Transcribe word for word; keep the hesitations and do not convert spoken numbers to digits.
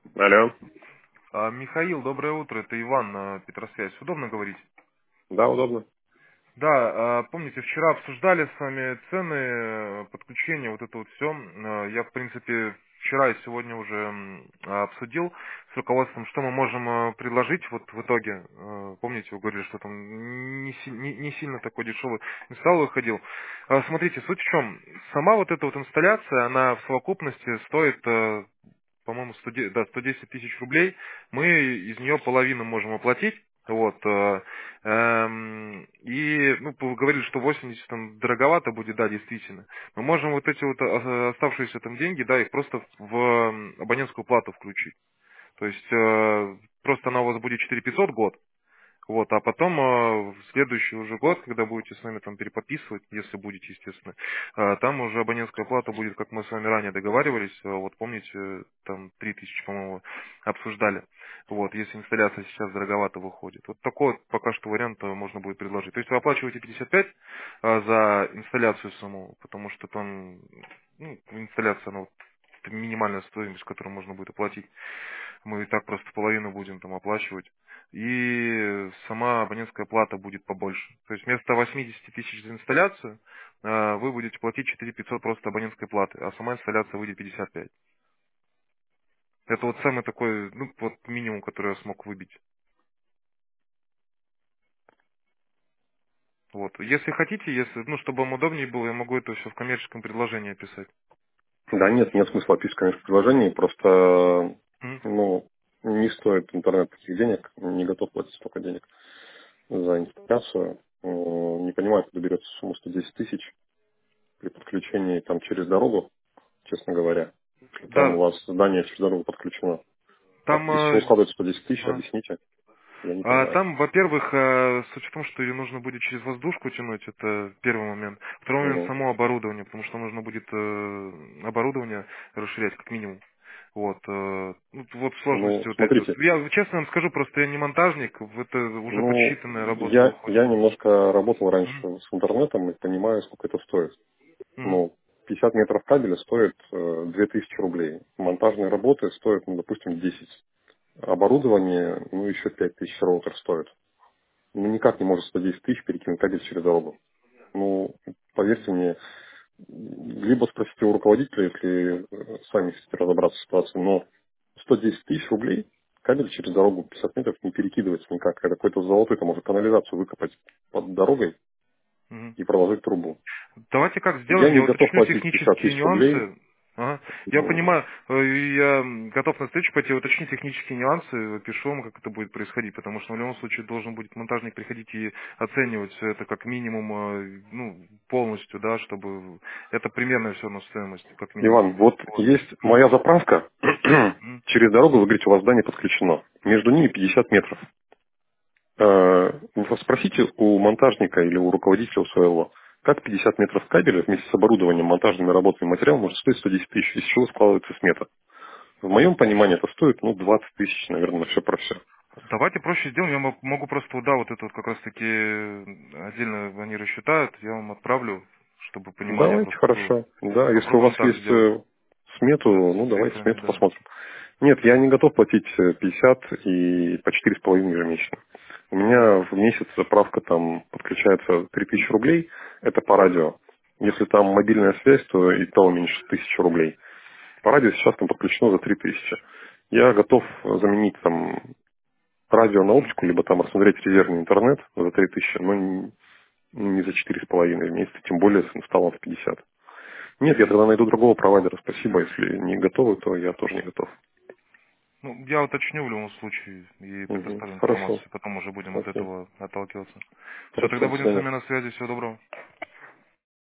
Алло. А, Михаил, доброе утро, это Иван, а, Петросвязь. Удобно говорить? Да, удобно. Да, а, помните, вчера обсуждали с вами цены, э, подключения, вот это вот все. Я, в принципе, вчера и сегодня уже м, а, обсудил с руководством, что мы можем э, предложить вот в итоге. Э, Помните, вы говорили, что там не, си- не- не сильно такой дешевый инсталл выходил. А, Смотрите, суть в чем. Сама вот эта вот инсталляция, она в совокупности стоит э, по-моему, сто десять, да, сто десять тысяч рублей, мы из нее половину можем оплатить. Вот. э, эм, И, ну, вы говорили, что восемьдесят там дороговато будет, да, действительно. Мы можем вот эти вот э, оставшиеся там деньги, да, их просто в м, абонентскую плату включить. То есть э, просто она у вас будет четыре тысячи пятьсот год, вот, а потом э, в следующий уже год, когда будете с нами там переподписывать, если будете, естественно, э, там уже абонентская плата будет, как мы с вами ранее договаривались, э, вот помните, э, там три тысячи, по-моему, обсуждали. Вот, если инсталляция сейчас дороговато выходит. Вот такой вот пока что вариант э, можно будет предложить. То есть вы оплачиваете пятьдесят пять э, за инсталляцию саму, потому что там, ну, инсталляция, ну, вот, это минимальная стоимость, которую можно будет оплатить. Мы и так просто половину будем там оплачивать. И сама абонентская плата будет побольше. То есть вместо восьмидесяти тысяч за инсталляцию э, вы будете платить четыре тысячи пятьсот просто абонентской платы, а сама инсталляция выйдет пятьдесят пять. Это вот самый такой, ну, вот минимум, который я смог выбить. Вот. Если хотите, если, ну, чтобы вам удобнее было, я могу это все в коммерческом предложении описать. Да, нет, нет смысла описывать, конечно, предложение. Просто, М? ну, не стоит интернет таких денег. Не готов платить столько денег за инсталляцию. Э, Не понимаю, откуда берется сумма сто десять тысяч при подключении там через дорогу, честно говоря. Если там у Да, вас здание через дорогу подключено. Как, там из чего э, складывается сто десять тысяч, а, объясните. Я не А, понимаю. Там, во-первых, э, суть в том, что ее нужно будет через воздушку тянуть, это первый момент. Второй момент — Мгм. само оборудование, потому что нужно будет э, оборудование расширять как минимум. Вот, э, ну, вот Ну, сложности вот эти вот. смотрите, Я честно вам скажу, просто я не монтажник, в это уже ну, подсчитанная работа я, выходит. я немножко работал раньше Мгм. с интернетом и понимаю, сколько это стоит. Мгм. Ну, пятьдесят метров кабеля стоит э, две тысячи рублей. Монтажные работы стоят, ну, допустим, десять. Оборудование, ну, еще пять тысяч роутер стоит. Ну, никак не может сто десять тысяч перекинуть кабель через дорогу. Ну, поверьте мне, либо спросите у руководителя, если э, сами хотите разобраться в ситуации, но сто десять тысяч рублей кабель через дорогу пятьдесят метров не перекидывается никак. Это какой-то золотой, там может канализацию выкопать под дорогой Мгм. и проложить трубу. Давайте как Я сделаем, я не готов уточню платить пятьдесят технические тысяч рублей. нюансы. Ага. Я Ну, понимаю, э, я готов на встречу пойти, уточнить технические нюансы, пишу вам, как это будет происходить, потому что в любом случае должен будет монтажник приходить и оценивать все это как минимум, э, ну, полностью, да, чтобы это примерно все равно стоимость, как минимум. Иван, вот Вот. есть М, моя заправка. м. Через дорогу, вы говорите, у вас здание подключено. Между ними пятьдесят метров. Э, вы спросите у монтажника или у руководителя своего, как пятьдесят метров кабеля вместе с оборудованием, монтажными работами, материалом может стоить сто десять тысяч, из чего складывается смета. В моем понимании это стоит, ну, двадцать тысяч, наверное, на все про все. Давайте проще сделаем, я мо- могу просто, вот, да, вот это вот как раз таки отдельно они рассчитают, я вам отправлю, чтобы понимание Давайте, просто было. хорошо. Да, если у Попробуем вас так есть сделать. э, смету, С ну, давайте цифрами, смету да. посмотрим. Нет, я не готов платить э, пятьдесят и по четыре с половиной ежемесячно. У Мгм. меня в месяц заправка там подключается три тысячи рублей, это по радио. Если там мобильная связь, то и то меньше тысячи рублей. По радио сейчас там подключено за три тысячи. Я готов заменить там радио на Мгм. оптику, либо там рассмотреть резервный интернет за три тысячи, но не не за четыре с половиной в месяц, тем более с инсталлом в пятьдесят. Нет, я тогда найду другого провайдера, спасибо. Если не готовы, то я тоже не готов. Ну, я уточню в любом случае и Мгм. предоставлю Хорошо. информацию, потом уже будем от Окей. этого отталкиваться. Все, Хорошо, тогда до будем с свидания. вами на связи, всего доброго.